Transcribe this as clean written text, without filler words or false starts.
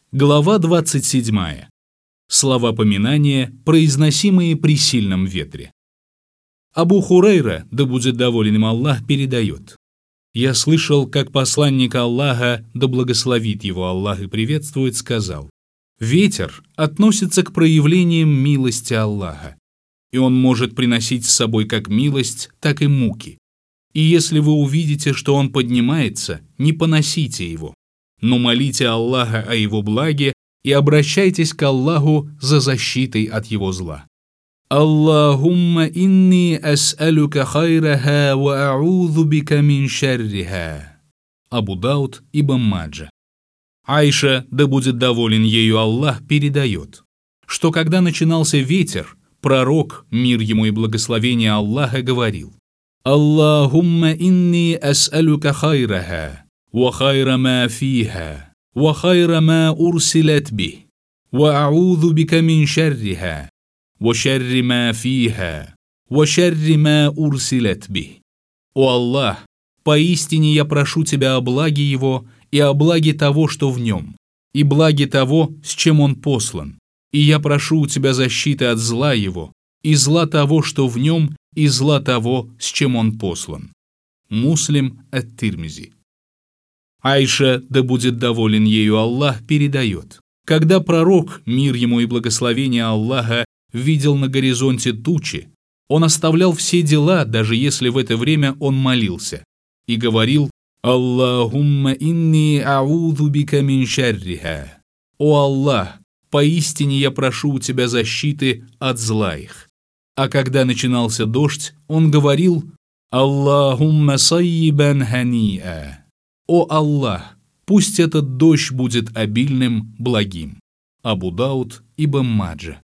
Глава 27. Слова поминания, произносимые при сильном ветре. Абу Хурайра, да будет доволен им Аллах, передает: «Я слышал, как посланник Аллаха, да благословит его Аллах и приветствует, сказал: ветер относится к проявлениям милости Аллаха, и он может приносить с собой как милость, так и муки. И если вы увидите, что он поднимается, не поносите его, но молите Аллаха о его благе и обращайтесь к Аллаху за защитой от его зла. Аллахумма инни ас'алюка хайраха ва а'удhu бика мин шарриха». Абу Дауд ибн Маджа. Айша, да будет доволен ею Аллах, передает, что когда начинался ветер, пророк, мир ему и благословение Аллаха, говорил: «Аллахумма инни ас'алюка хайраха ва хайра ма фиха ва хайра ма урсилат бих ва а'удhu бика мин шарриха ва шарри ма фиха ва шарри ма урсилат бих». «О Аллах, поистине я прошу Тебя о благе его и о благе того, что в нем, и благе того, с чем он послан, и я прошу у Тебя защиты от зла его, и зла того, что в нем, и зла того, с чем он послан». Муслим ат-Тирмизи. Айша, да будет доволен ею Аллах, передает: когда пророк, мир ему и благословение Аллаха, видел на горизонте тучи, он оставлял все дела, даже если в это время он молился, и говорил: «Аллахумма инни а'удhu бика мин шарриха». «О Аллах, поистине я прошу у Тебя защиты от зла их». А когда начинался дождь, он говорил: «Аллахумма саййибан ханиа». «О Аллах, пусть этот дождь будет обильным, благим». Абу Дауд ибн Маджа.